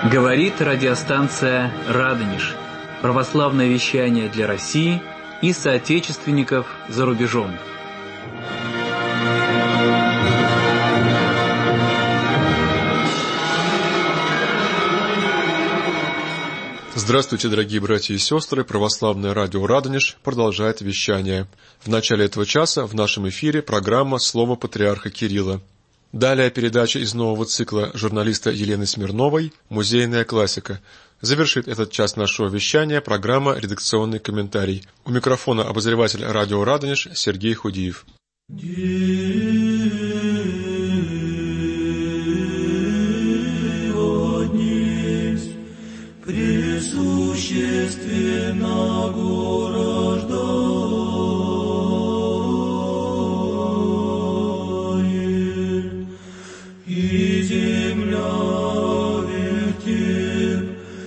Говорит радиостанция «Радонеж». Православное вещание для России и соотечественников за рубежом. Здравствуйте, дорогие братья и сестры! Православное радио «Радонеж» продолжает вещание. В начале этого часа в нашем эфире программа «Слово патриарха Кирилла». Далее передача из нового цикла журналиста Елены Смирновой «Музейная классика». Завершит этот час нашего вещания программа «Редакционный комментарий». У микрофона обозреватель радио «Радонеж» Сергей Худиев. Пресущественного рождает, и земля вертеп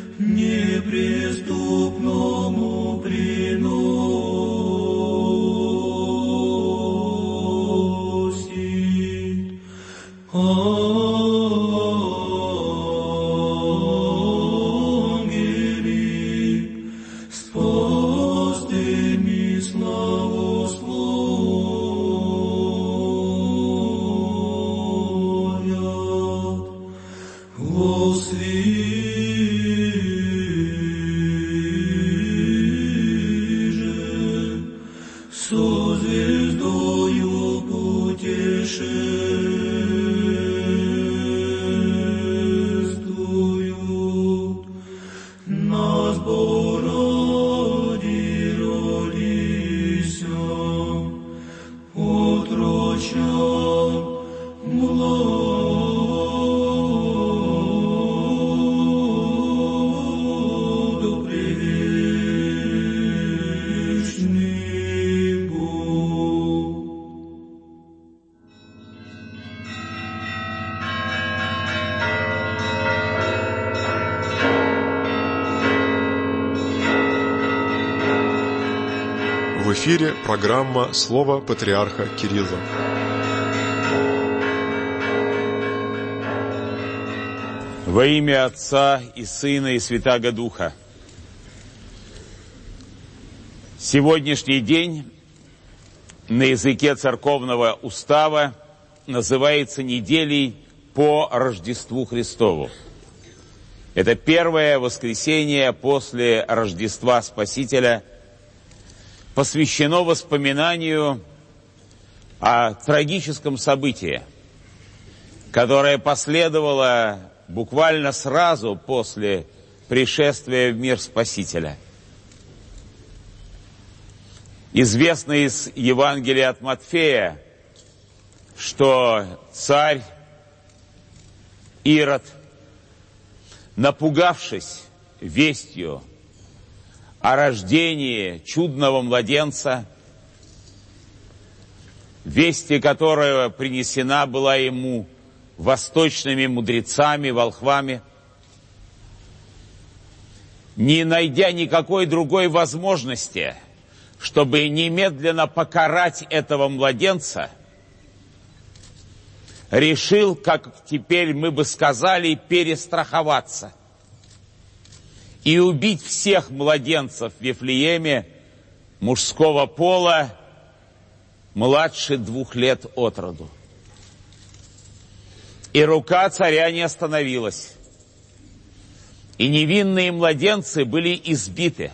неприступному приносит. В эфире программа «Слово патриарха Кирилла». Во имя Отца и Сына и Святаго Духа. Сегодняшний день на языке церковного устава называется неделей по Рождеству Христову. Это первое воскресенье после Рождества Спасителя, посвящено воспоминанию о трагическом событии, которое последовало буквально сразу после пришествия в мир Спасителя. Известно из Евангелия от Матфея, что царь Ирод, напугавшись вестью о рождении чудного младенца, весть, которая принесена была ему восточными мудрецами, волхвами, не найдя никакой другой возможности, чтобы немедленно покарать этого младенца, решил, как теперь мы бы сказали, перестраховаться и убить всех младенцев в Вифлееме мужского пола младше 2 лет от роду. И рука царя не остановилась, и невинные младенцы были избиты.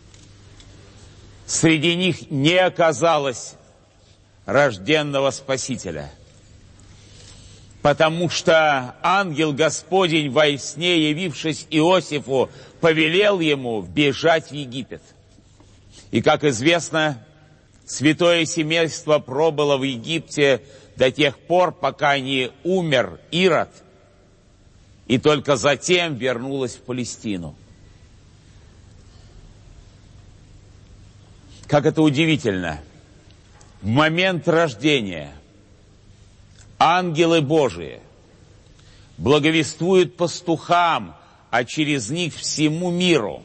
Среди них не оказалось рожденного Спасителя, потому что ангел Господень во сне, явившись Иосифу, повелел ему бежать в Египет. И, как известно, святое семейство пробыло в Египте до тех пор, пока не умер Ирод, и только затем вернулось в Палестину. Как это удивительно! В момент рождения ангелы Божии благовествуют пастухам, а через них всему миру,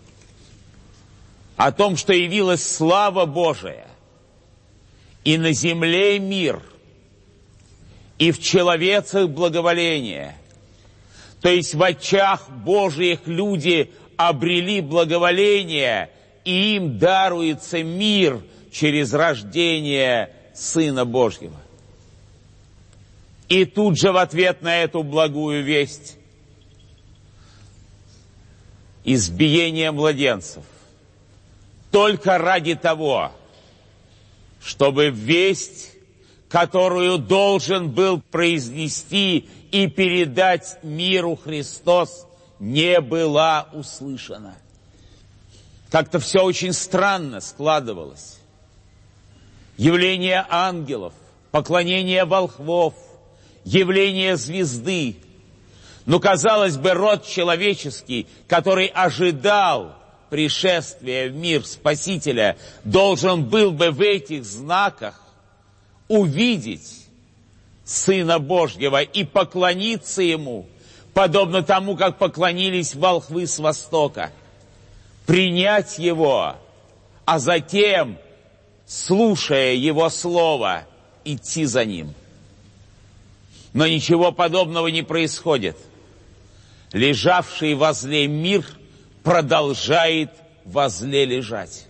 о том, что явилась слава Божия, и на земле мир, и в человецах благоволение. То есть в очах Божиих люди обрели благоволение, и им даруется мир через рождение Сына Божьего. И тут же в ответ на эту благую весть избиение младенцев только ради того, чтобы весть, которую должен был произнести и передать миру Христос, не была услышана. Как-то все очень странно складывалось. Явление ангелов, поклонение волхвов, явление звезды. Но, казалось бы, род человеческий, который ожидал пришествия в мир Спасителя, должен был бы в этих знаках увидеть Сына Божьего и поклониться Ему, подобно тому, как поклонились волхвы с востока, принять Его, а затем, слушая Его Слово, идти за Ним. Но ничего подобного не происходит. Лежавший возле мир продолжает возле лежать.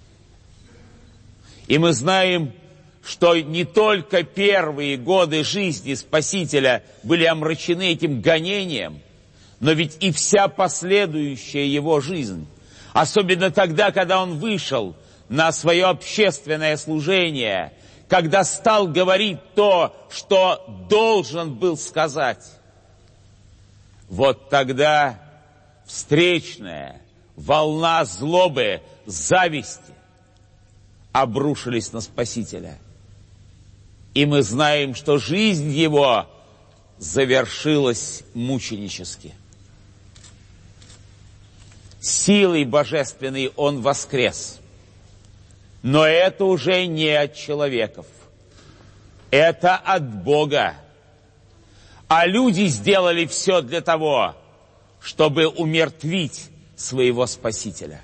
И мы знаем, что не только первые годы жизни Спасителя были омрачены этим гонением, но ведь и вся последующая его жизнь, особенно тогда, когда он вышел на свое общественное служение, когда стал говорить то, что должен был сказать, вот тогда встречная волна злобы, зависти обрушились на Спасителя. И мы знаем, что жизнь его завершилась мученически. Силой божественной он воскрес. Но это уже не от человеков. Это от Бога. А люди сделали все для того, чтобы умертвить своего Спасителя.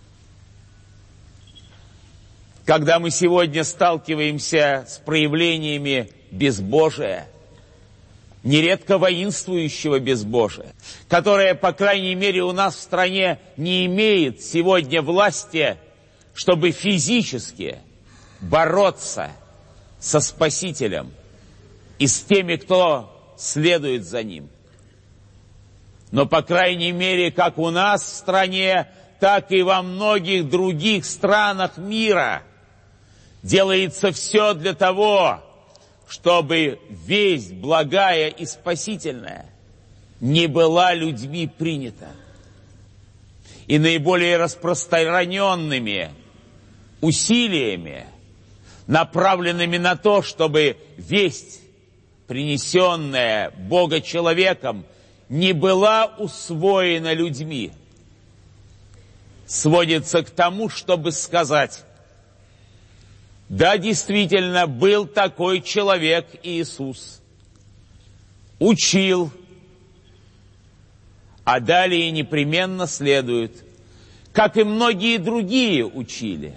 Когда мы сегодня сталкиваемся с проявлениями безбожия, нередко воинствующего безбожия, которое, по крайней мере, у нас в стране не имеет сегодня власти, чтобы физически бороться со Спасителем и с теми, кто следует за Ним. Но, по крайней мере, как у нас в стране, так и во многих других странах мира делается все для того, чтобы весть благая и спасительная не была людьми принята. И наиболее распространенными усилиями, направленными на то, чтобы весть, принесенная Бога-человеком, не была усвоена людьми, сводится к тому, чтобы сказать: да, действительно, был такой человек Иисус, учил, а далее непременно следует, как и многие другие учили.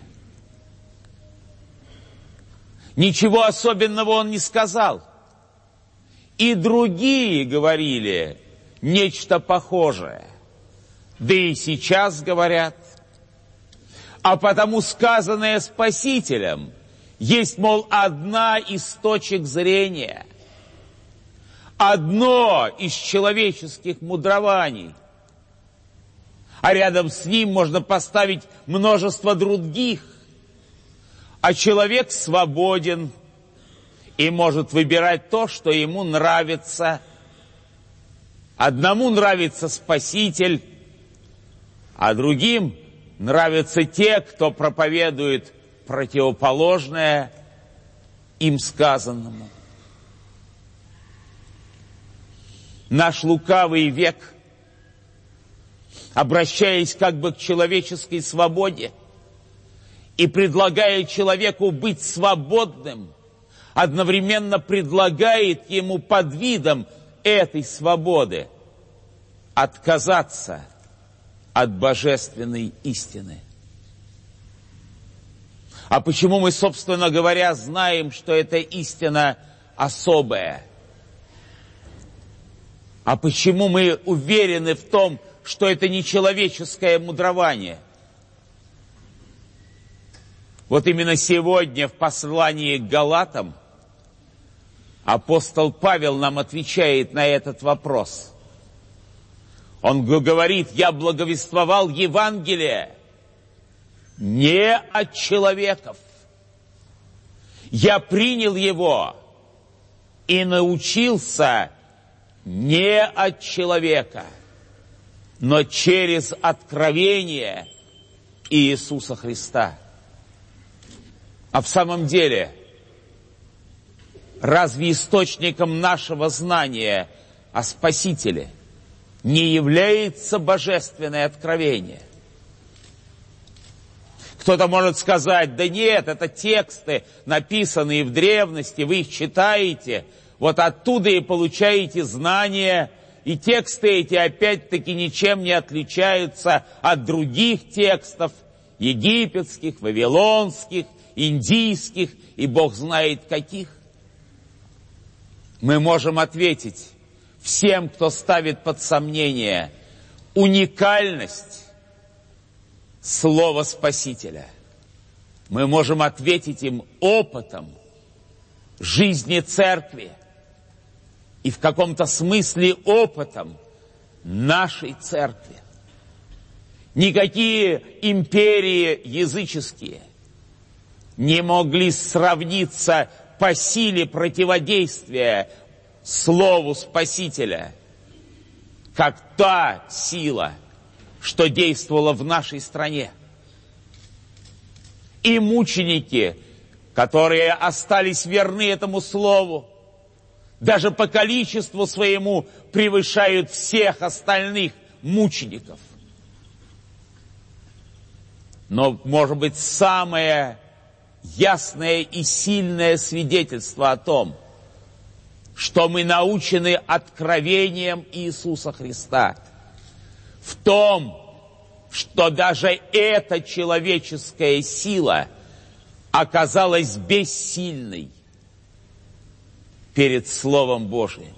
Ничего особенного он не сказал. И другие говорили нечто похожее. Да и сейчас говорят. А потому сказанное Спасителем есть, мол, одна из точек зрения, одно из человеческих мудрований. А рядом с ним можно поставить множество других. А человек свободен и может выбирать то, что ему нравится. Одному нравится Спаситель, а другим нравятся те, кто проповедует противоположное им сказанному. Наш лукавый век, обращаясь как бы к человеческой свободе и предлагая человеку быть свободным, одновременно предлагает ему под видом этой свободы отказаться от божественной истины. А почему мы, собственно говоря, знаем, что эта истина особая? А почему мы уверены в том, что это не человеческое мудрование? Вот именно сегодня в послании к Галатам апостол Павел нам отвечает на этот вопрос. Он говорит: я благовествовал Евангелие не от человеков. Я принял его и научился не от человека, но через откровение Иисуса Христа. А в самом деле, разве источником нашего знания о Спасителе не является божественное откровение? Кто-то может сказать: да нет, это тексты, написанные в древности, вы их читаете, вот оттуда и получаете знания, и тексты эти опять-таки ничем не отличаются от других текстов, египетских, вавилонских, индийских и Бог знает каких. Мы можем ответить всем, кто ставит под сомнение уникальность Слова Спасителя. Мы можем ответить им опытом жизни Церкви и в каком-то смысле опытом нашей Церкви. Никакие империи языческие не могли сравниться по силе противодействия Слову Спасителя, как та сила, что действовала в нашей стране. И мученики, которые остались верны этому Слову, даже по количеству своему превышают всех остальных мучеников. Но, может быть, самое ясное и сильное свидетельство о том, что мы научены откровением Иисуса Христа, в том, что даже эта человеческая сила оказалась бессильной перед Словом Божиим.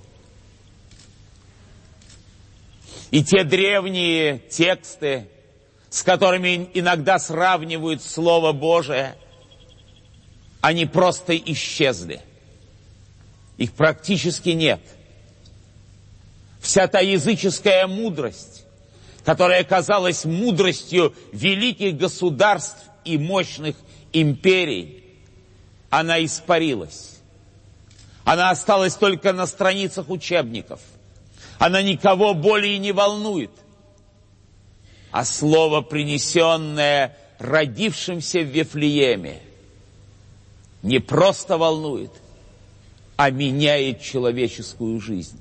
И те древние тексты, с которыми иногда сравнивают Слово Божие, они просто исчезли. Их практически нет. Вся та языческая мудрость, которая казалась мудростью великих государств и мощных империй, она испарилась. Она осталась только на страницах учебников. Она никого более не волнует. А слово, принесенное родившимся в Вифлееме, не просто волнует, а меняет человеческую жизнь.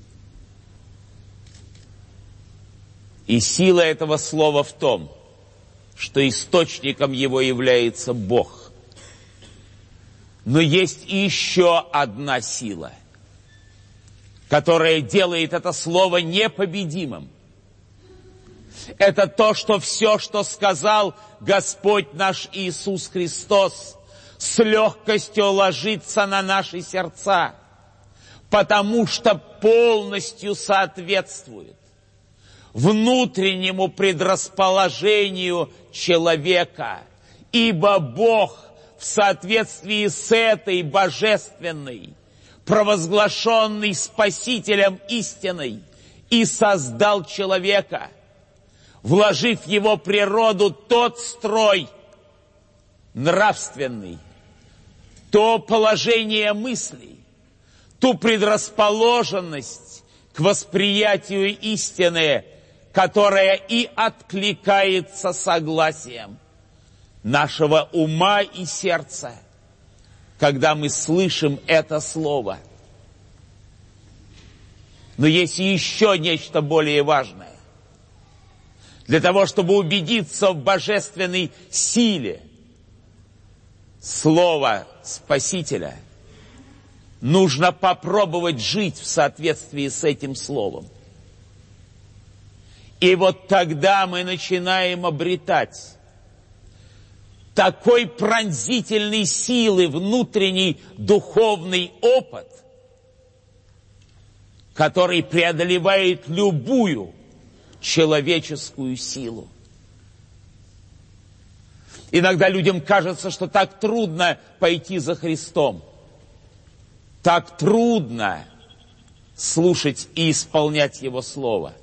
И сила этого слова в том, что источником его является Бог. Но есть и еще одна сила, которая делает это слово непобедимым. Это то, что все, что сказал Господь наш Иисус Христос, с легкостью ложится на наши сердца, потому что полностью соответствует внутреннему предрасположению человека, ибо Бог в соответствии с этой божественной, провозглашенной Спасителем истиной, и создал человека, вложив в его природу тот строй нравственный, то положение мыслей, ту предрасположенность к восприятию истины, которая и откликается согласием нашего ума и сердца, когда мы слышим это слово. Но есть еще нечто более важное. Для того, чтобы убедиться в божественной силе слова Спасителя, нужно попробовать жить в соответствии с этим словом. И вот тогда мы начинаем обретать такой пронзительной силы внутренний духовный опыт, который преодолевает любую человеческую силу. Иногда людям кажется, что так трудно пойти за Христом. Так трудно слушать и исполнять Его Слово.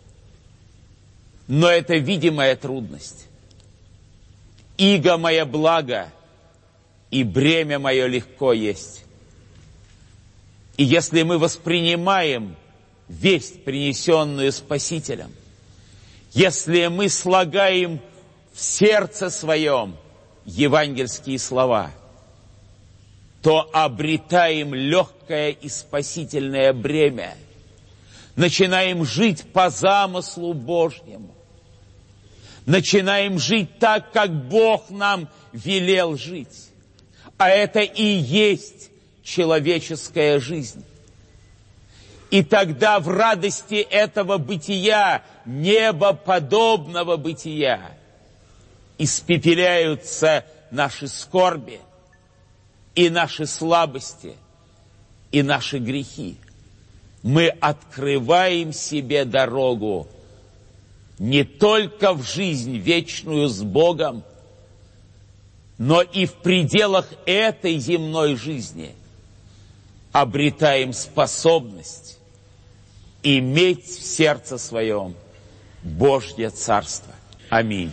Но это видимая трудность. Иго мое благо, и бремя мое легко есть. И если мы воспринимаем весть, принесенную Спасителем, если мы слагаем в сердце своем евангельские слова, то обретаем легкое и спасительное бремя, начинаем жить по замыслу Божьему, начинаем жить так, как Бог нам велел жить. А это и есть человеческая жизнь. И тогда в радости этого бытия, небоподобного бытия, испепеляются наши скорби, и наши слабости, и наши грехи. Мы открываем себе дорогу не только в жизнь вечную с Богом, но и в пределах этой земной жизни обретаем способность иметь в сердце своем Божье Царство. Аминь.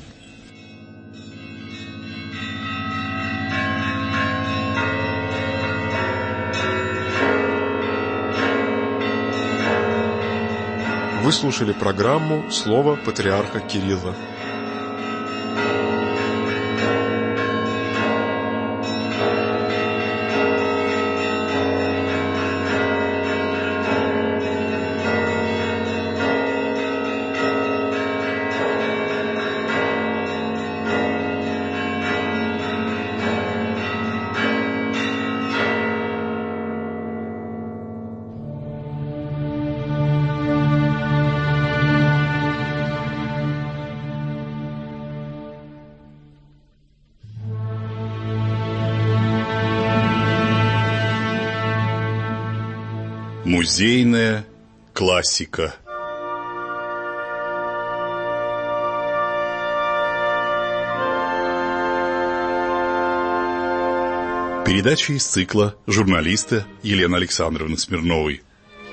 Вы слушали программу «Слово патриарха Кирилла». Музейная классика. Передача из цикла журналиста Елены Александровны Смирновой.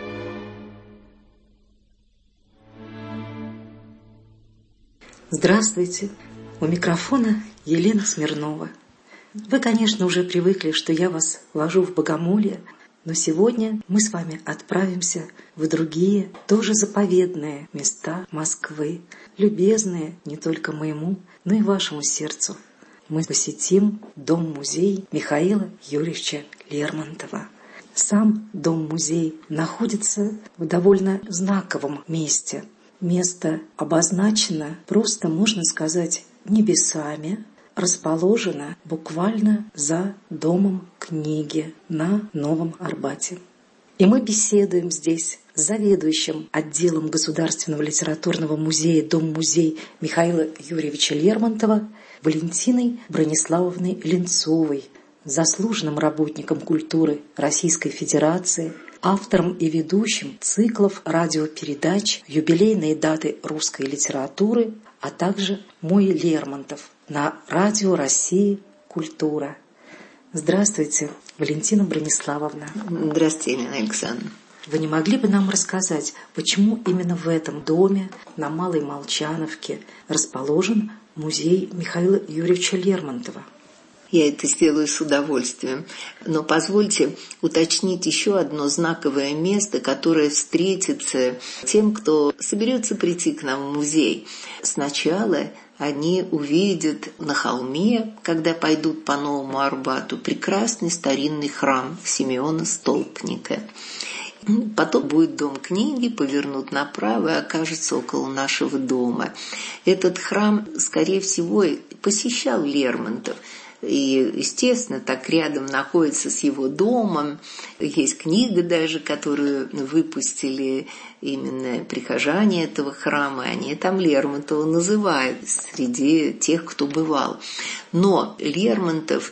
Здравствуйте. У микрофона Елена Смирнова. Вы, конечно, уже привыкли, что я вас вожу в богомолье, но сегодня мы с вами отправимся в другие, тоже заповедные места Москвы, любезные не только моему, но и вашему сердцу. Мы посетим дом-музей Михаила Юрьевича Лермонтова. Сам дом-музей находится в довольно знаковом месте. Место обозначено просто, можно сказать, небесами, расположена буквально за Домом книги на Новом Арбате. И мы беседуем здесь с заведующим отделом Государственного литературного музея Дом-музей Михаила Юрьевича Лермонтова Валентиной Брониславовной Ленцовой, заслуженным работником культуры Российской Федерации, автором и ведущим циклов радиопередач «Юбилейные даты русской литературы», а также «Мой Лермонтов» на Радио России «Культура». Здравствуйте, Валентина Брониславовна. Здравствуйте, Елена Александровна. Вы не могли бы нам рассказать, почему именно в этом доме на Малой Молчановке расположен музей Михаила Юрьевича Лермонтова? Я это сделаю с удовольствием. Но позвольте уточнить еще одно знаковое место, которое встретится тем, кто соберется прийти к нам в музей. Сначала они увидят на холме, когда пойдут по Новому Арбату, прекрасный старинный храм Симеона Столпника. Потом будет Дом книги, повернут направо и окажется около нашего дома. Этот храм, скорее всего, посещал Лермонтов. И, естественно, так рядом находится с его домом. Есть книга даже, которую выпустили именно прихожане этого храма. Они там Лермонтова называют среди тех, кто бывал. Но Лермонтов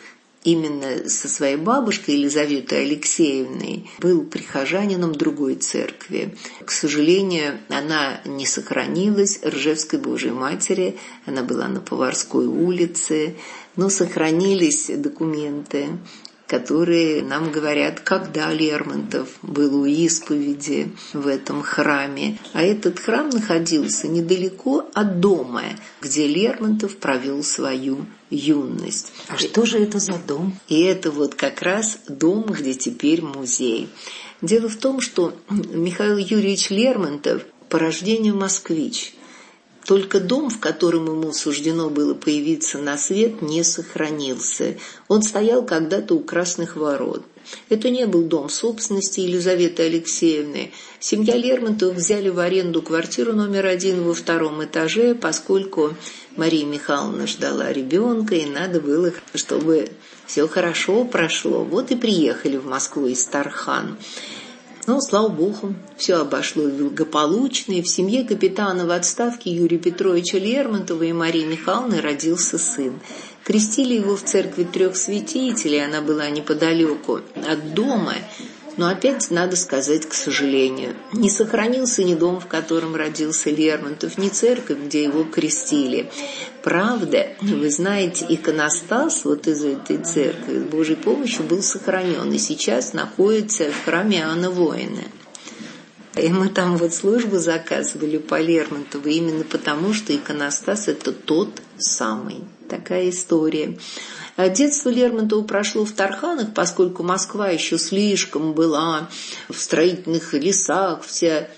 именно со своей бабушкой Елизаветой Алексеевной был прихожанином другой церкви. К сожалению, она не сохранилась, Ржевской Божией Матери, она была на Поварской улице, но сохранились документы, которые нам говорят, когда Лермонтов был у исповеди в этом храме. А этот храм находился недалеко от дома, где Лермонтов провел свою юность. А что же это за дом? И это вот как раз дом, где теперь музей. Дело в том, что Михаил Юрьевич Лермонтов по рождению москвич. Только дом, в котором ему суждено было появиться на свет, не сохранился. Он стоял когда-то у Красных ворот. Это не был дом собственности Елизаветы Алексеевны. Семья Лермонтовых взяли в аренду квартиру номер 1 во 2 этаже, поскольку Мария Михайловна ждала ребенка, и надо было, чтобы все хорошо прошло. Вот и приехали в Москву из Тархан. Но, слава богу, все обошлось благополучно, и в семье капитана в отставке Юрия Петровича Лермонтова и Марии Михайловны родился сын. Крестили его в церкви 3 святителей, она была неподалеку от дома, но опять, надо сказать, к сожалению, не сохранился ни дом, в котором родился Лермонтов, ни церковь, где его крестили. Правда, вы знаете, иконостас вот из этой церкви с Божьей помощью был сохранен, и сейчас находится в храме Иоанна Воина. И мы там вот службу заказывали по Лермонтову именно потому, что иконостас – это тот самый. Такая история. А детство Лермонтова прошло в Тарханах, поскольку Москва еще слишком была в строительных лесах, вся.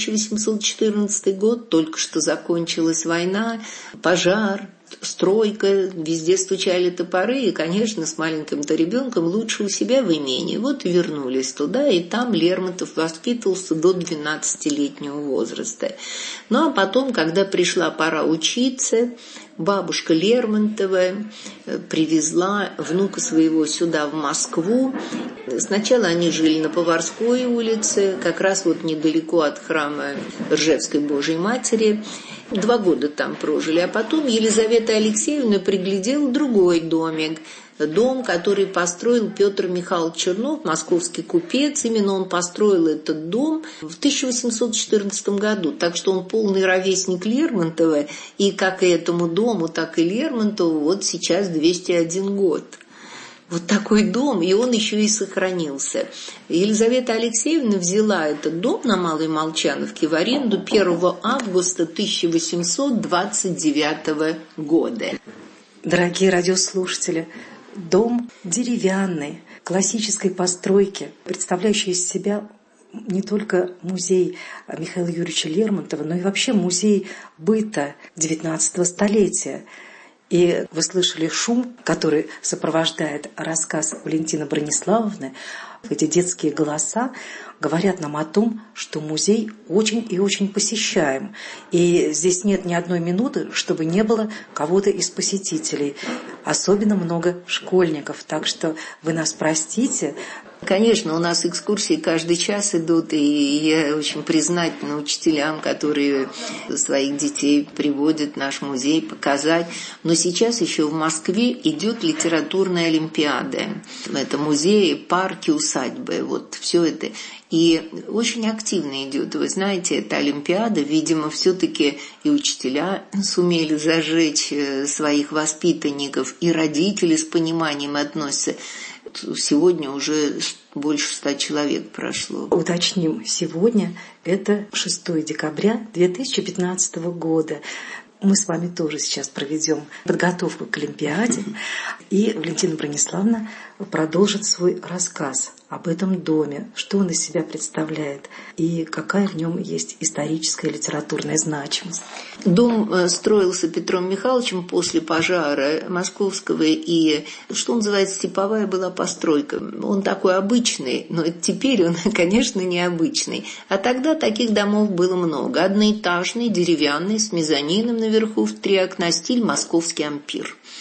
1814 год, только что закончилась война, пожар, стройка, везде стучали топоры, и, конечно, с маленьким-то ребенком лучше у себя в имении. Вот и вернулись туда, и там Лермонтов воспитывался до 12-летнего возраста. Ну, а потом, когда пришла пора учиться, бабушка Лермонтова привезла внука своего сюда, в Москву. Сначала они жили на Поварской улице, как раз вот недалеко от храма Ржевской Божией Матери. 2 года там прожили, а потом Елизавета Алексеевна приглядела другой домик. Дом, который построил Петр Михайлович Чернов, московский купец. Именно он построил этот дом в 1814 году. Так что он полный ровесник Лермонтова. И как и этому дому, так и Лермонтову вот сейчас 201 год. Вот такой дом, и он еще и сохранился. Елизавета Алексеевна взяла этот дом на Малой Молчановке в аренду 1 августа 1829 года. Дорогие радиослушатели, дом деревянный, классической постройки, представляющий из себя не только музей Михаила Юрьевича Лермонтова, но и вообще музей быта XIX столетия. И вы слышали шум, который сопровождает рассказ Валентины Брониславовны. Эти детские голоса говорят нам о том, что музей очень и очень посещаем. И здесь нет ни одной минуты, чтобы не было кого-то из посетителей. Особенно много школьников. Так что вы нас простите. Конечно, у нас экскурсии каждый час идут, и я очень признательна учителям, которые своих детей приводят в наш музей показать. Но сейчас еще в Москве идет литературная олимпиада. Это музеи, парки, усадьбы, вот все это. И очень активно идет. Вы знаете, эта олимпиада, видимо, все-таки и учителя сумели зажечь своих воспитанников, и родители с пониманием относятся. Сегодня уже больше 100 человек прошло. Уточним, сегодня это 6 декабря 2015 года. Мы с вами тоже сейчас проведем подготовку к Олимпиаде. И Валентина Брониславовна продолжит свой рассказ об этом доме, что он из себя представляет и какая в нем есть историческая и литературная значимость. Дом строился Петром Михайловичем после пожара московского, и, что называется, типовая была постройка. Он такой обычный, но теперь он, конечно, необычный. А тогда таких домов было много. Одноэтажный, деревянный, с мезонином наверху в 3 окна, стиль московский ампир.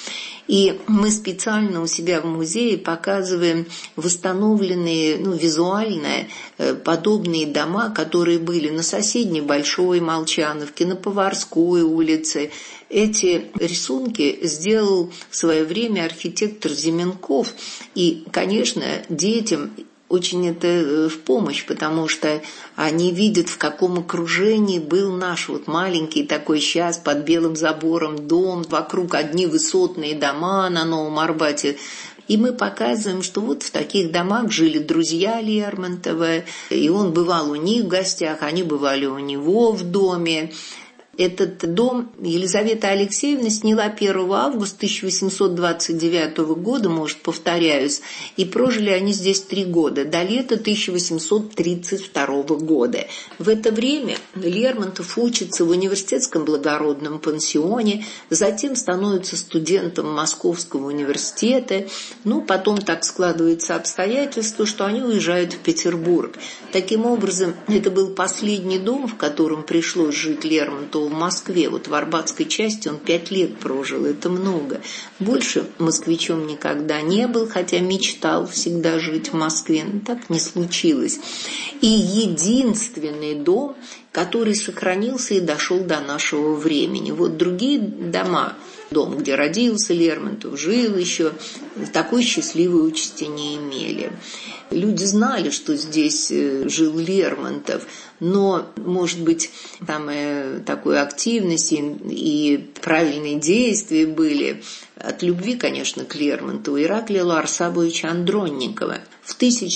И мы специально у себя в музее показываем восстановленные, визуально подобные дома, которые были на соседней Большой Молчановке, на Поварской улице. Эти рисунки сделал в свое время архитектор Зименков. И, конечно, детям очень это в помощь, потому что они видят, в каком окружении был наш маленький такой сейчас под белым забором дом, вокруг одни высотные дома на Новом Арбате. И мы показываем, что в таких домах жили друзья Лермонтова, и он бывал у них в гостях, они бывали у него в доме. Этот дом Елизавета Алексеевна сняла 1 августа 1829 года, может, повторяюсь, и прожили они здесь 3 года, до лета 1832 года. В это время Лермонтов учится в университетском благородном пансионе, затем становится студентом Московского университета, потом так складывается обстоятельство, что они уезжают в Петербург. Таким образом, это был последний дом, в котором пришлось жить Лермонтову в Москве. В Арбатской части он 5 лет прожил, это много. Больше москвичом никогда не был, хотя мечтал всегда жить в Москве, но так не случилось. И единственный дом, который сохранился и дошел до нашего времени. Другие дома, дом, где родился Лермонтов, жил еще, такой счастливой участи не имели. Люди знали, что здесь жил Лермонтов, но, может быть, там такой активности и правильные действия были от любви, конечно, к Лермонтову, Ираклия Ларсабовича Андронникова. В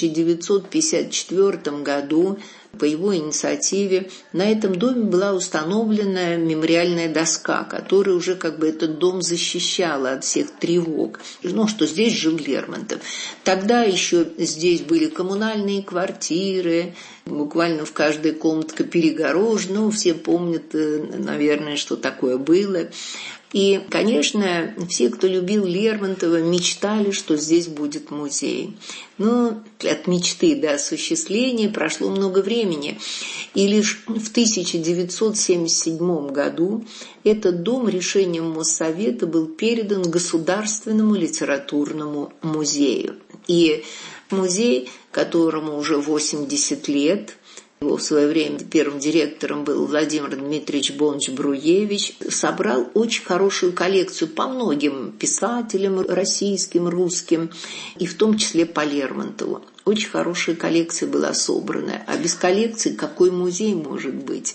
1954 году по его инициативе на этом доме была установлена мемориальная доска, которая уже этот дом защищала от всех тревог, что здесь жил Лермонтов. Тогда еще здесь были коммунальные квартиры, буквально в каждой комнатке перегорожена, все помнят, наверное, что такое было. И, конечно, все, кто любил Лермонтова, мечтали, что здесь будет музей. Но от мечты до осуществления прошло много времени. И лишь в 1977 году этот дом решением Моссовета был передан Государственному литературному музею. И музей, которому уже 80 лет, его в свое время первым директором был Владимир Дмитриевич Бонч-Бруевич, собрал очень хорошую коллекцию по многим писателям российским, русским, и в том числе по Лермонтову. Очень хорошая коллекция была собрана. А без коллекции какой музей может быть?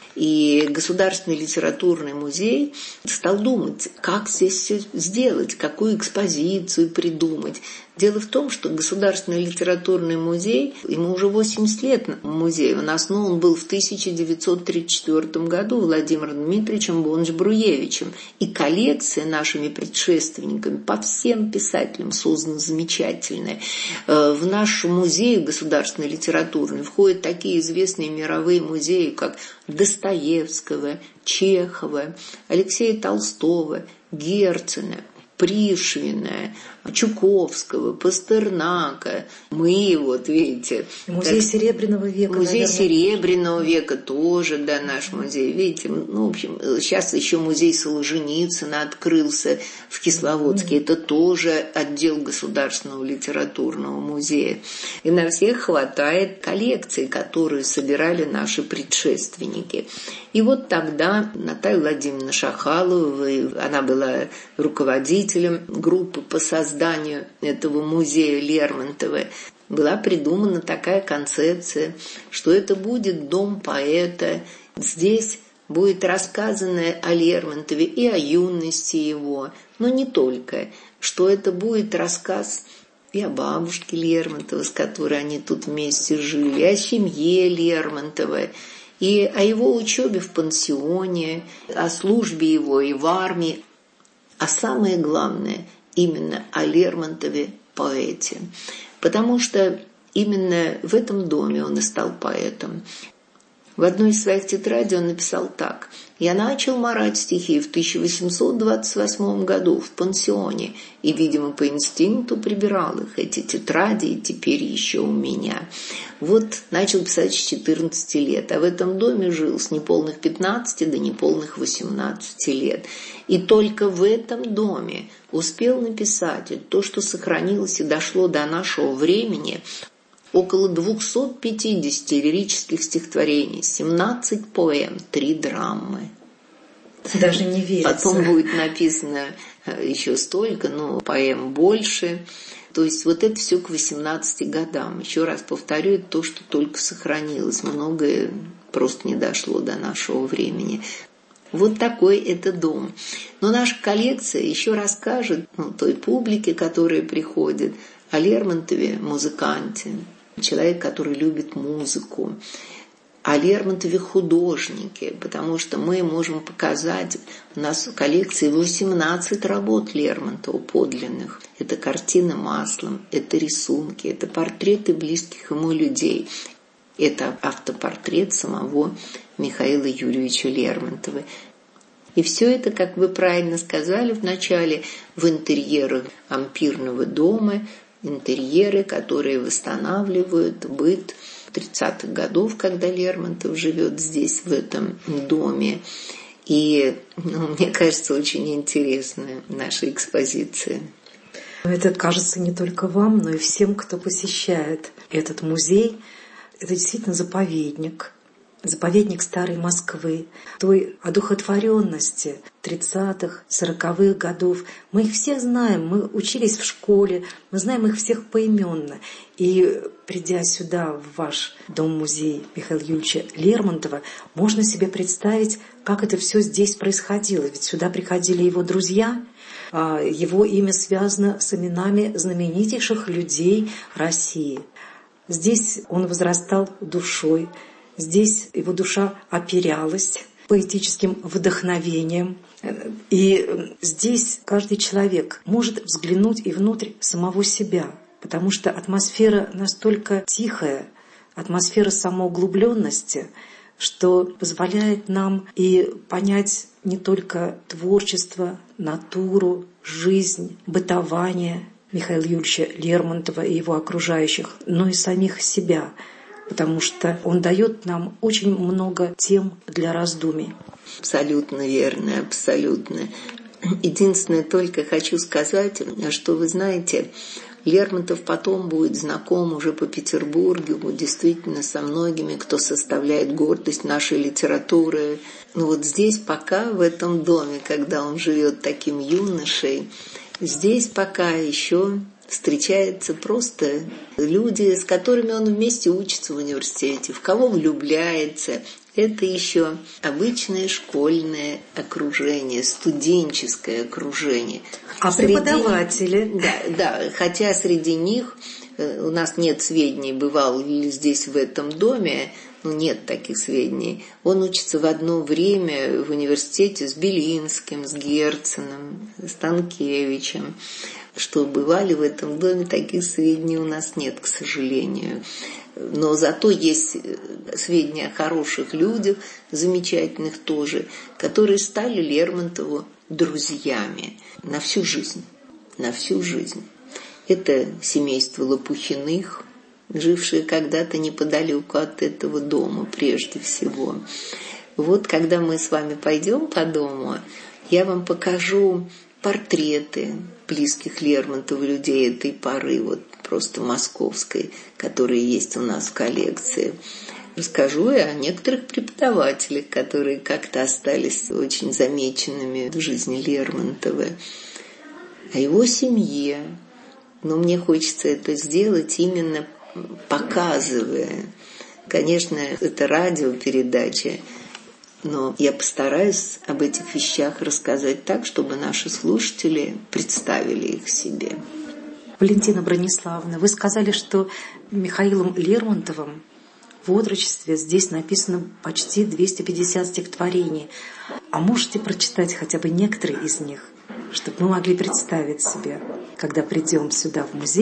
И Государственный литературный музей стал думать, как здесь все сделать, какую экспозицию придумать. Дело в том, что Государственный литературный музей, ему уже 80 лет музей, он основан был в 1934 году Владимиром Дмитриевичем Бонч-Бруевичем. И коллекция нашими предшественниками по всем писателям создана замечательная. В наш музей Государственный литературный входят такие известные мировые музеи, как Достоевского, Чехова, Алексея Толстого, Герцена, Пришвина, Чуковского, Пастернака. Мы, видите... Музей Серебряного века, Музей наверное. Серебряного века тоже, наш музей. Видите, в общем, сейчас еще музей Солженицына открылся в Кисловодске. Это тоже отдел Государственного литературного музея. И на всех хватает коллекций, которые собирали наши предшественники. И тогда Наталья Владимировна Шахалова, она была руководителем группы по созданию этого музея Лермонтова, была придумана такая концепция, что это будет дом поэта. Здесь будет рассказано о Лермонтове и о юности его, но не только, что это будет рассказ и о бабушке Лермонтова, с которой они тут вместе жили, и о семье Лермонтова, и о его учебе в пансионе, о службе его и в армии, а самое главное – именно о Лермонтове поэте. Потому что именно в этом доме он и стал поэтом. В одной из своих тетрадей он написал так: «Я начал марать стихи в 1828 году в пансионе и, видимо, по инстинкту прибирал их. Эти тетради и теперь еще у меня». Вот начал писать с 14 лет, а в этом доме жил с неполных 15 до неполных 18 лет. И только в этом доме успел написать то, что сохранилось и дошло до нашего времени, около 250 лирических стихотворений, 17 поэм, 3 драмы. Даже не верится. Потом будет написано еще столько, но поэм больше. То есть вот это все к 18 годам. Еще раз повторю, это то, что только сохранилось. Многое просто не дошло до нашего времени. Вот такой это дом. Но наша коллекция еще расскажет той публике, которая приходит, о Лермонтове, музыканте, человек, который любит музыку, о Лермонтове художнике, потому что мы можем показать, у нас в коллекции 18 работ Лермонтова подлинных. Это картины маслом, это рисунки, это портреты близких ему людей. Это автопортрет самого Михаила Юрьевича Лермонтова. И все это, как вы правильно сказали в начале, в интерьерах ампирного дома, интерьеры, которые восстанавливают быт 30-х годов, когда Лермонтов живет здесь, в этом доме. И мне кажется, очень интересная наша экспозиция. Это кажется не только вам, но и всем, кто посещает этот музей. Это действительно заповедник. Заповедник старой Москвы, той одухотворенности 30-х, 40-х годов. Мы их всех знаем, мы учились в школе, мы знаем их всех поименно. И придя сюда, в ваш дом-музей Михаила Юрьевича Лермонтова, можно себе представить, как это все здесь происходило. Ведь сюда приходили его друзья, его имя связано с именами знаменитейших людей России. Здесь он возрастал душой, здесь его душа оперялась поэтическим вдохновением. И здесь каждый человек может взглянуть и внутрь самого себя, потому что атмосфера настолько тихая, атмосфера самоуглубленности, что позволяет нам и понять не только творчество, натуру, жизнь, бытование Михаила Юрьевича Лермонтова и его окружающих, но и самих себя, потому что он дает нам очень много тем для раздумий. Абсолютно верно, абсолютно. Единственное, только хочу сказать, что вы знаете, Лермонтов потом будет знаком уже по Петербургу, действительно со многими, кто составляет гордость нашей литературы. Но вот здесь пока, в этом доме, когда он живет таким юношей, здесь пока еще встречаются просто люди, с которыми он вместе учится в университете, в кого влюбляется. Это еще обычное школьное окружение, студенческое окружение. А преподаватели? Да, хотя среди них у нас нет сведений, бывал ли здесь в этом доме, нет таких сведений. Он учится в одно время в университете с Белинским, с Герценом, с Станкевичем. Что бывали в этом доме, таких сведений у нас нет, к сожалению. Но зато есть сведения о хороших людях, замечательных тоже, которые стали Лермонтову друзьями на всю жизнь. На всю жизнь. Это семейство Лопухиных, жившие когда-то неподалеку от этого дома прежде всего. Вот когда мы с вами пойдем по дому, я вам покажу портреты близких Лермонтову людей этой поры, вот просто московской, которые есть у нас в коллекции. Расскажу и о некоторых преподавателях, которые как-то остались очень замеченными в жизни Лермонтова, о его семье. Но мне хочется это сделать именно показывая. Конечно, это радиопередача, но я постараюсь об этих вещах рассказать так, чтобы наши слушатели представили их себе. Валентина Брониславовна, вы сказали, что Михаилом Лермонтовым в отрочестве здесь написано почти 250 стихотворений. А можете прочитать хотя бы некоторые из них, чтобы мы могли представить себе, когда придем сюда в музей,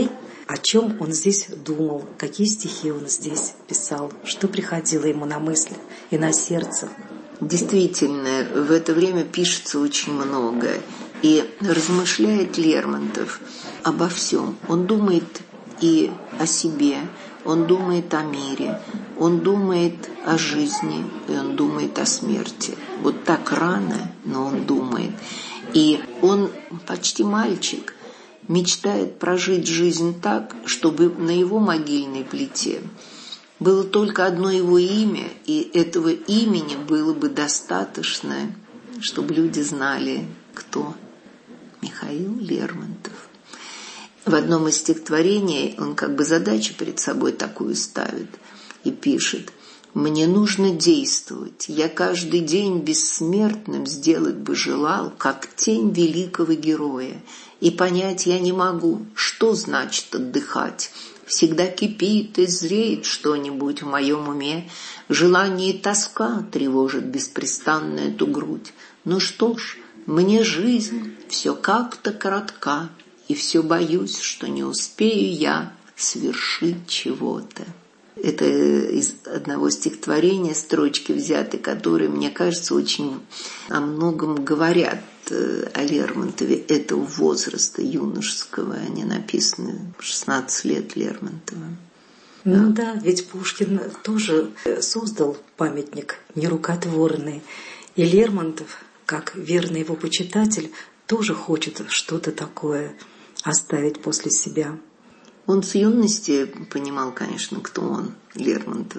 о чем он здесь думал, какие стихи он здесь писал, что приходило ему на мысли и на сердце. Действительно, в это время пишется очень многое. И размышляет Лермонтов обо всем. Он думает и о себе, он думает о мире, он думает о жизни, и он думает о смерти. Вот так рано, но он думает. И он почти мальчик, мечтает прожить жизнь так, чтобы на его могильной плите было только одно его имя, и этого имени было бы достаточно, чтобы люди знали, кто Михаил Лермонтов. В одном из стихотворений он как бы задачу перед собой такую ставит и пишет: «Мне нужно действовать, я каждый день бессмертным сделать бы желал, как тень великого героя, и понять я не могу, что значит отдыхать. Всегда кипит и зреет что-нибудь в моем уме, желание и тоска тревожит беспрестанно эту грудь. Ну что ж, мне жизнь все как-то коротка, и все боюсь, что не успею я свершить чего-то». Это из одного стихотворения строчки взяты, которые, мне кажется, очень о многом говорят о Лермонтове этого возраста юношеского. Они написаны в 16 лет Лермонтова. Ну да, ведь Пушкин тоже создал памятник нерукотворный. И Лермонтов, как верный его почитатель, тоже хочет что-то такое оставить после себя. Он с юности понимал, конечно, кто он, Лермонтов.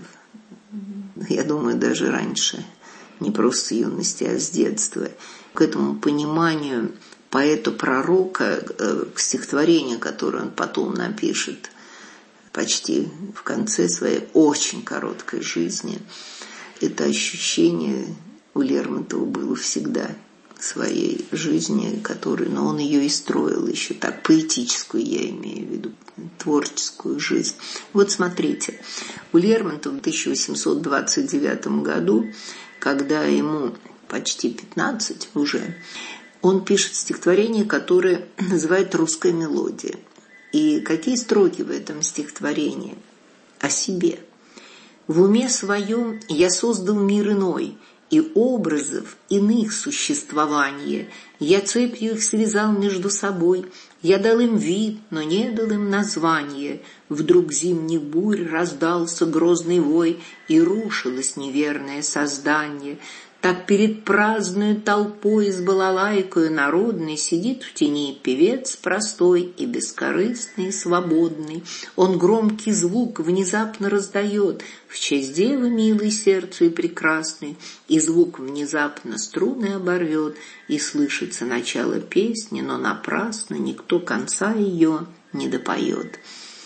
Я думаю, даже раньше. Не просто с юности, а с детства. К этому пониманию поэта-пророка, к стихотворению, которое он потом напишет почти в конце своей очень короткой жизни, это ощущение у Лермонтова было всегда в своей жизни, но он ее и строил еще так, поэтическую, я имею в виду, творческую жизнь. Вот смотрите, у Лермонтова в 1829 году, когда ему почти 15 уже, он пишет стихотворение, которое называет «Русская мелодия». И какие строки в этом стихотворении? О себе. «В уме своем я создал мир иной, и образов иных существования. Я цепью их связал между собой, я дал им вид, но не дал им название. Вдруг зимних бурь раздался грозный вой, и рушилось неверное создание. Так перед праздною толпой с балалайкою народной сидит в тени певец простой и бескорыстный, и свободный. Он громкий звук внезапно раздает в честь девы милой сердцу и прекрасной, и звук внезапно струны оборвет, и слышится начало песни, но напрасно никто конца ее не допоет».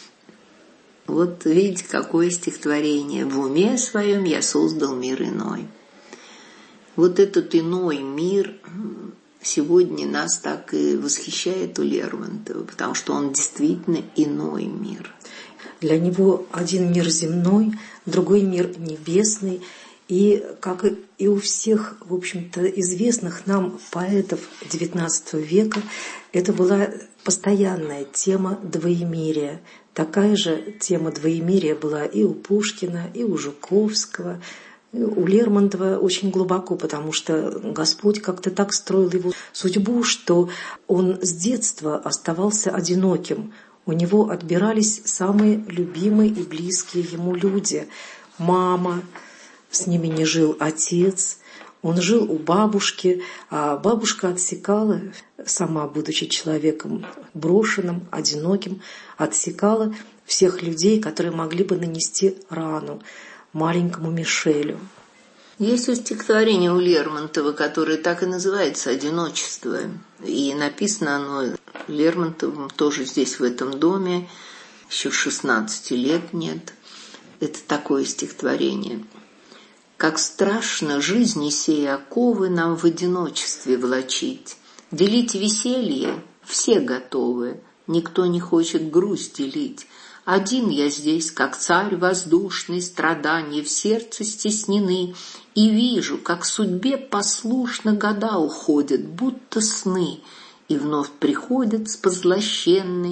Вот видите, какое стихотворение. «В уме своем я создал мир иной». Вот этот иной мир сегодня нас так и восхищает у Лермонтова, потому что он действительно иной мир. Для него один мир земной, другой мир небесный. И, как и у всех, в общем-то, известных нам поэтов XIX века, это была постоянная тема двоемирия. Такая же тема двоемирия была и у Пушкина, и у Жуковского, у Лермонтова очень глубоко, потому что Господь как-то так строил его судьбу, что он с детства оставался одиноким. У него отбирались самые любимые и близкие ему люди. Мама, с ними не жил отец, он жил у бабушки, а бабушка отсекала, сама будучи человеком брошенным, одиноким, отсекала всех людей, которые могли бы нанести рану маленькому Мишелю. Есть стихотворение у Лермонтова, которое так и называется «Одиночество». И написано оно Лермонтовым тоже здесь, в этом доме. Еще 16 лет нет. Это такое стихотворение. «Как страшно жизни сей оковы нам в одиночестве влачить. Делить веселье все готовы, никто не хочет грусть делить. Один я здесь, как царь воздушный, страдания в сердце стеснены, и вижу, как судьбе послушно года уходят, будто сны, и вновь приходят с позлощенной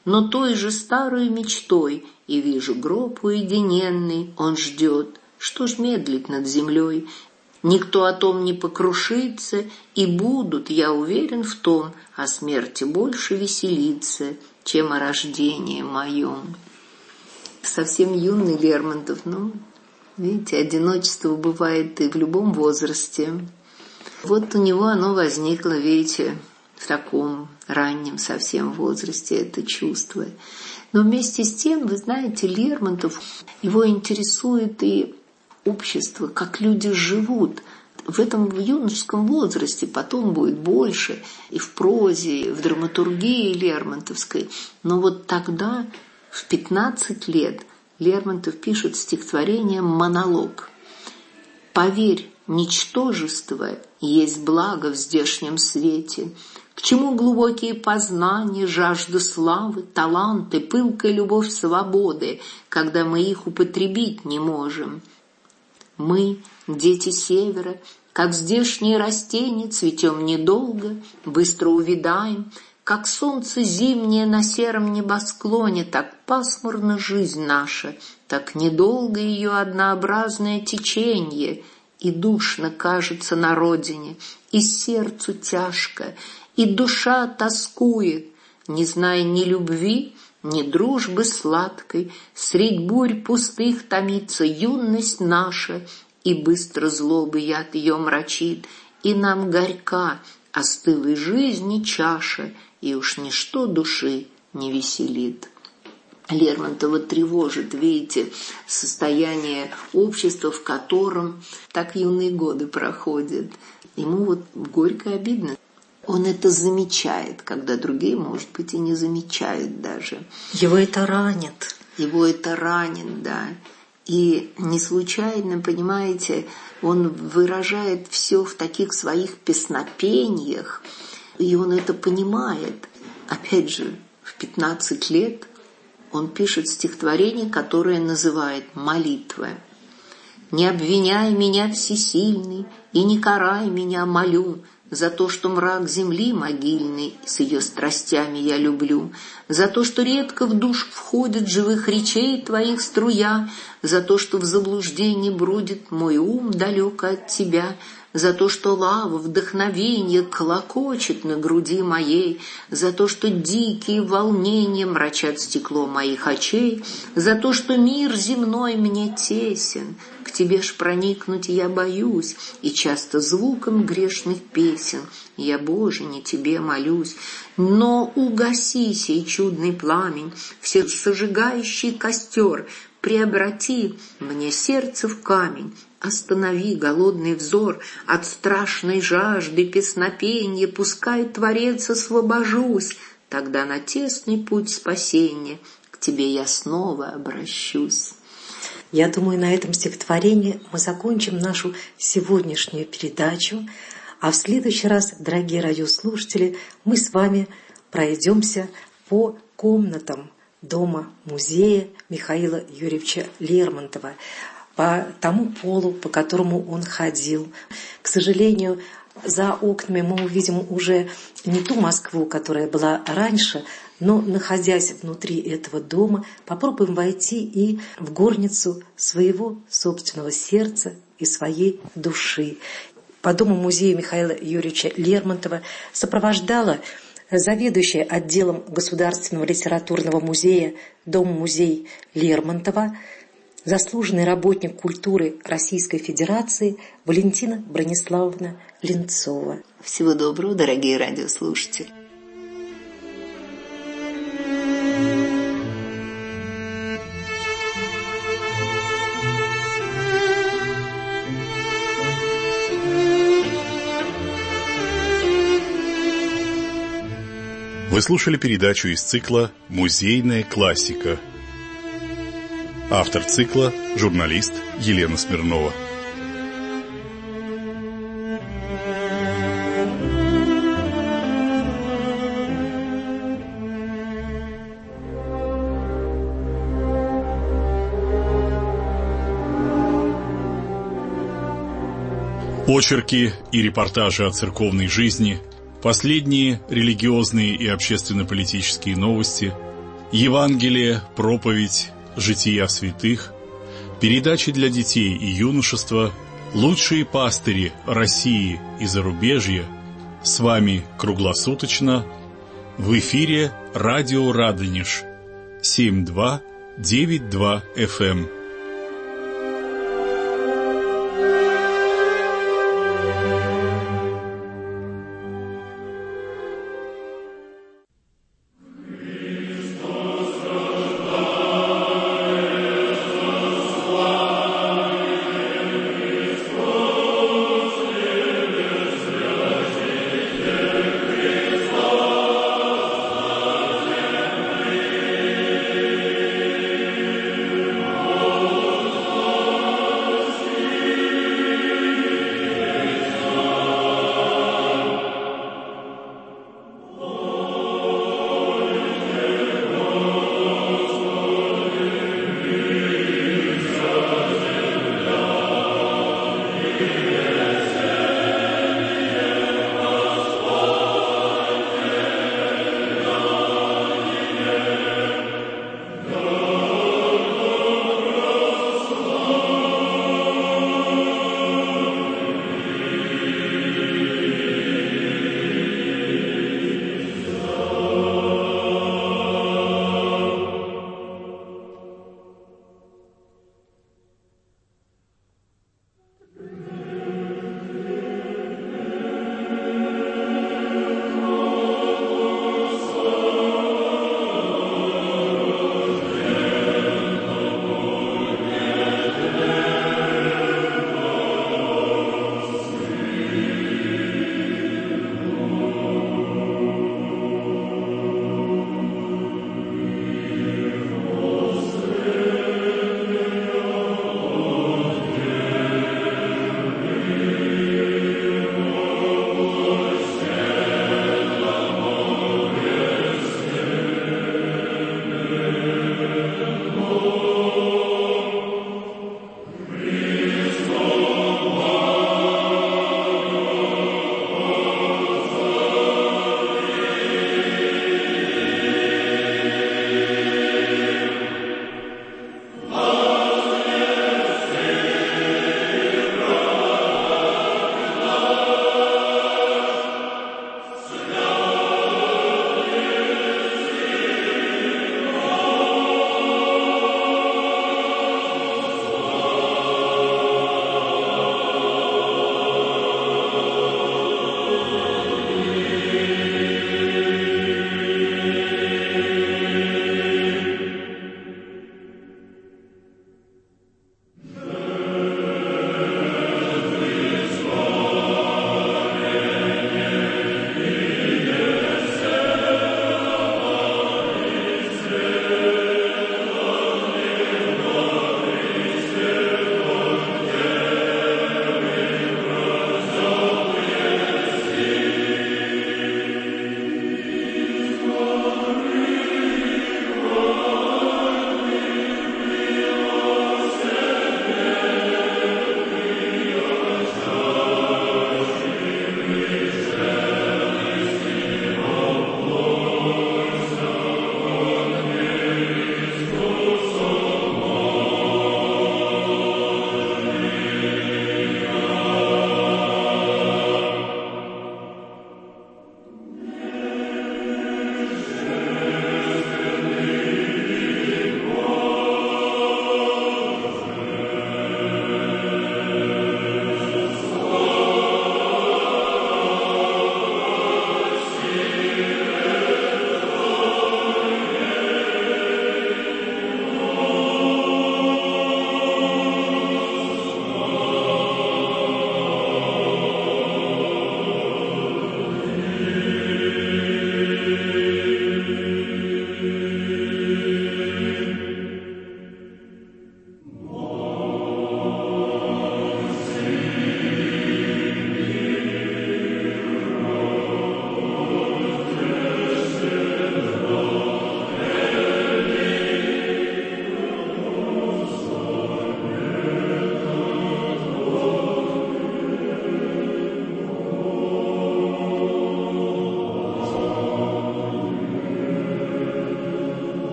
но той же старой мечтой, и вижу гроб уединенный, он ждет. Что ж медлить над землей? Никто о том не покрушится, и будут, я уверен в том, о смерти больше веселиться, чем о рождении моем. Совсем юный Лермонтов, видите, одиночество бывает и в любом возрасте. Вот у него оно возникло, видите, в таком раннем совсем возрасте, это чувство. Но вместе с тем, вы знаете, Лермонтов, его интересует и общество, как люди живут в этом юношеском возрасте, потом будет больше и в прозе, и в драматургии лермонтовской. Но вот тогда, в 15 лет, Лермонтов пишет стихотворение «Монолог». «Поверь, ничтожество есть благо в здешнем свете. К чему глубокие познания, жажда славы, таланты, пылкая любовь свободы, когда мы их употребить не можем? Мы, дети севера, как здешние растения, цветем недолго, быстро увядаем, как солнце зимнее на сером небосклоне, так пасмурна жизнь наша, так недолго ее однообразное течение, и душно кажется на родине, и сердцу тяжко, и душа тоскует, не зная ни любви, ни дружбы сладкой, средь бурь пустых томится юность наша, и быстро злобы яд ее мрачит, и нам горька остылой жизни чаша, и уж ничто души не веселит». Лермонтова тревожит, видите, состояние общества, в котором так юные годы проходят. Ему вот горько обидно. Он это замечает, когда другие, может быть, и не замечают даже. Его это ранит. Его это ранит, да. И не случайно, понимаете, он выражает все в таких своих песнопениях, и он это понимает. Опять же, в 15 лет он пишет стихотворение, которое называет «Молитва». «Не обвиняй меня, всесильный, и не карай меня, молю, за то, что мрак земли могильный с ее страстями я люблю, за то, что редко в душ входит живых речей твоих струя, за то, что в заблуждении бродит мой ум далеко от тебя, за то, что лава вдохновенья клокочет на груди моей, за то, что дикие волнения мрачат стекло моих очей, за то, что мир земной мне тесен, к тебе ж проникнуть я боюсь, и часто звуком грешных песен я, Боже, не тебе молюсь. Но угаси сей чудный пламень, всесожигающий костер, преобрати мне сердце в камень, останови голодный взор от страшной жажды песнопенья, пускай, Творец, освобожусь, тогда на тесный путь спасения к тебе я снова обращусь». Я думаю, на этом стихотворении мы закончим нашу сегодняшнюю передачу, а в следующий раз, дорогие радиослушатели, мы с вами пройдемся по комнатам дома-музея Михаила Юрьевича Лермонтова, по тому полу, по которому он ходил. К сожалению, за окнами мы увидим уже не ту Москву, которая была раньше, но, находясь внутри этого дома, попробуем войти и в горницу своего собственного сердца и своей души. По дому-музею Михаила Юрьевича Лермонтова сопровождала заведующая отделом Государственного литературного музея Дом-музей Лермонтова, заслуженный работник культуры Российской Федерации Валентина Брониславовна Ленцова. Всего доброго, дорогие радиослушатели. Вы слушали передачу из цикла «Музейная классика». Автор цикла – журналист Елена Смирнова. Очерки и репортажи о церковной жизни, последние религиозные и общественно-политические новости, Евангелие, проповедь, жития святых, передачи для детей и юношества, лучшие пастыри России и зарубежья с вами круглосуточно в эфире радио Радонеж 7292 FM. Amen.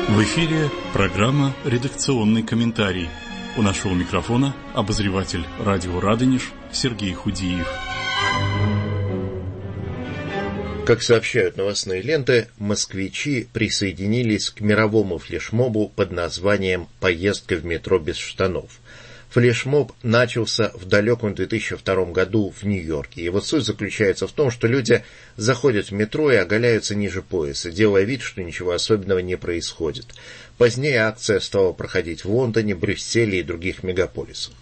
В эфире программа «Редакционный комментарий». У нашего микрофона обозреватель радио «Радонеж» Сергей Худиев. Как сообщают новостные ленты, москвичи присоединились к мировому флешмобу под названием «Поездка в метро без штанов». Флешмоб начался в далеком 2002 году в Нью-Йорке. Его суть заключается в том, что люди заходят в метро и оголяются ниже пояса, делая вид, что ничего особенного не происходит. Позднее акция стала проходить в Лондоне, Брюсселе и других мегаполисах.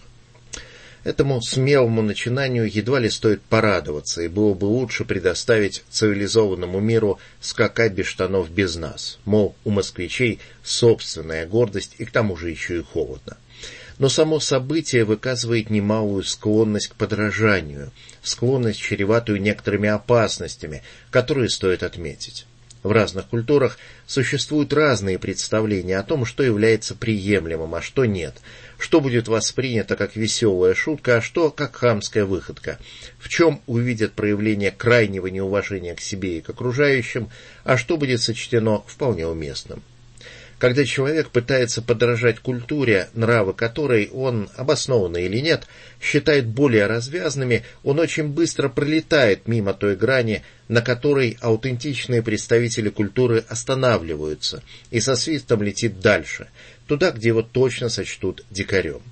Этому смелому начинанию едва ли стоит порадоваться, и было бы лучше предоставить цивилизованному миру скакать без штанов без нас. Мол, у москвичей собственная гордость, и к тому же еще и холодно. Но само событие выказывает немалую склонность к подражанию, склонность, чреватую некоторыми опасностями, которые стоит отметить. В разных культурах существуют разные представления о том, что является приемлемым, а что нет, что будет воспринято как веселая шутка, а что как хамская выходка, в чем увидят проявление крайнего неуважения к себе и к окружающим, а что будет сочтено вполне уместным. Когда человек пытается подражать культуре, нравы которой он, обоснованно или нет, считает более развязными, он очень быстро пролетает мимо той грани, на которой аутентичные представители культуры останавливаются, и со свистом летит дальше, туда, где его точно сочтут дикарем.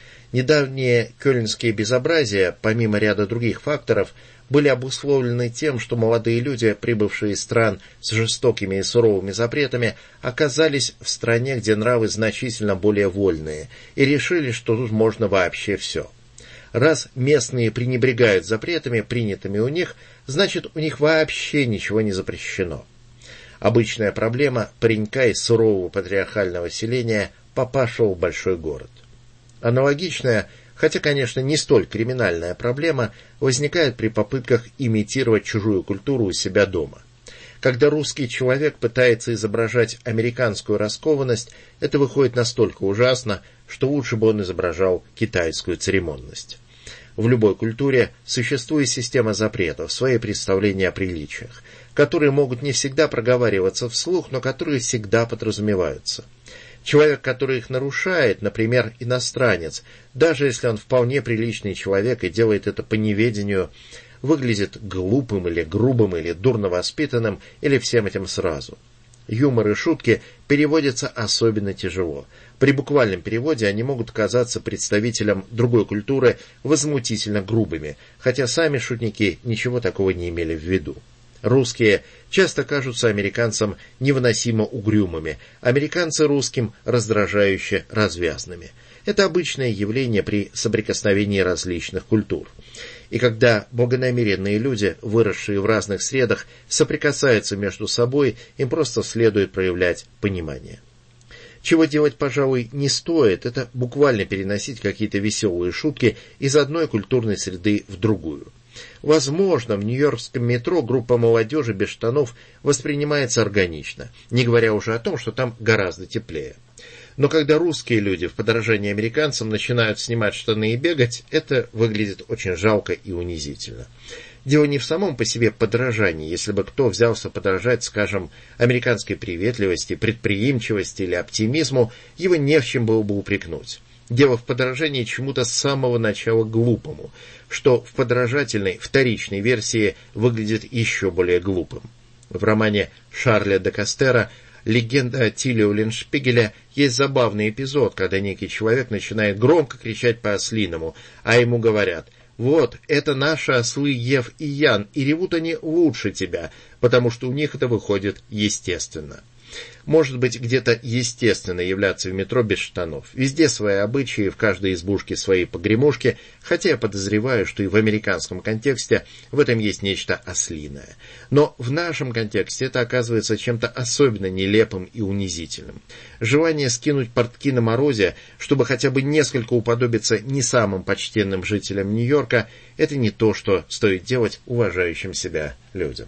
Недавние кёльнские безобразия, помимо ряда других факторов, были обусловлены тем, что молодые люди, прибывшие из стран с жестокими и суровыми запретами, оказались в стране, где нравы значительно более вольные, и решили, что тут можно вообще все. Раз местные пренебрегают запретами, принятыми у них, значит, у них вообще ничего не запрещено. Обычная проблема паренька из сурового патриархального селения, попавшего в большой город. Аналогичная, хотя, конечно, не столь криминальная проблема, возникает при попытках имитировать чужую культуру у себя дома. Когда русский человек пытается изображать американскую раскованность, это выходит настолько ужасно, что лучше бы он изображал китайскую церемонность. В любой культуре существует система запретов, свои представления о приличиях, которые могут не всегда проговариваться вслух, но которые всегда подразумеваются. Человек, который их нарушает, например, иностранец, даже если он вполне приличный человек и делает это по неведению, выглядит глупым или грубым, или дурно воспитанным, или всем этим сразу. Юмор и шутки переводятся особенно тяжело. При буквальном переводе они могут казаться представителям другой культуры возмутительно грубыми, хотя сами шутники ничего такого не имели в виду. Русские часто кажутся американцам невыносимо угрюмыми, американцы русским раздражающе развязными. Это обычное явление при соприкосновении различных культур. И когда благонамеренные люди, выросшие в разных средах, соприкасаются между собой, им просто следует проявлять понимание. Чего делать, пожалуй, не стоит, это буквально переносить какие-то веселые шутки из одной культурной среды в другую. Возможно, в нью-йоркском метро группа молодежи без штанов воспринимается органично, не говоря уже о том, что там гораздо теплее. Но когда русские люди в подражании американцам начинают снимать штаны и бегать, это выглядит очень жалко и унизительно. Дело не в самом по себе подражании. Если бы кто взялся подражать, скажем, американской приветливости, предприимчивости или оптимизму, его не в чем было бы упрекнуть. Дело в подражании чему-то с самого начала глупому, что в подражательной вторичной версии выглядит еще более глупым. В романе Шарля де Кастера «Легенда Тилио Леншпигеля» есть забавный эпизод, когда некий человек начинает громко кричать по-ослиному, а ему говорят: «Вот, это наши ослы Ев и Ян, и ревут они лучше тебя, потому что у них это выходит естественно». Может быть, где-то естественно являться в метро без штанов. Везде свои обычаи, в каждой избушке свои погремушки, хотя я подозреваю, что и в американском контексте в этом есть нечто ослиное. Но в нашем контексте это оказывается чем-то особенно нелепым и унизительным. Желание скинуть портки на морозе, чтобы хотя бы несколько уподобиться не самым почтенным жителям Нью-Йорка, это не то, что стоит делать уважающим себя людям.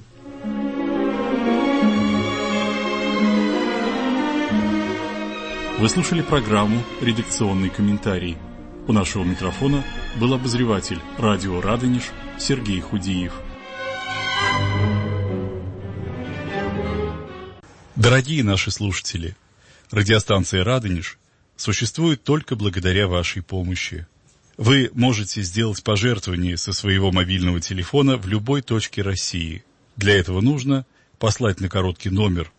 Вы слушали программу «Редакционный комментарий». У нашего микрофона был обозреватель радио «Радонеж» Сергей Худиев. Дорогие наши слушатели, Радиостанция «Радонеж» существует только благодаря вашей помощи. Вы можете сделать пожертвование со своего мобильного телефона в любой точке России. Для этого нужно послать на короткий номер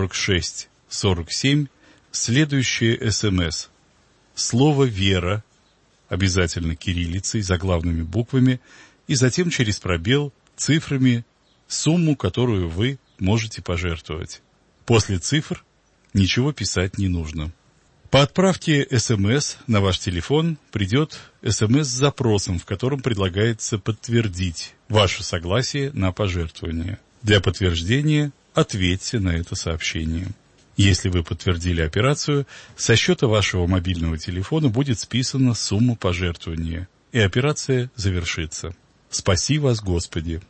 4647 следующее СМС. Слово «Вера», обязательно кириллицей, заглавными буквами, и затем через пробел цифрами сумму, которую вы можете пожертвовать. После цифр ничего писать не нужно. По отправке СМС на ваш телефон придет СМС с запросом, в котором предлагается подтвердить ваше согласие на пожертвование. Для подтверждения ответьте на это сообщение. Если вы подтвердили операцию, со счета вашего мобильного телефона будет списана сумма пожертвования, и операция завершится. Спаси вас, Господи!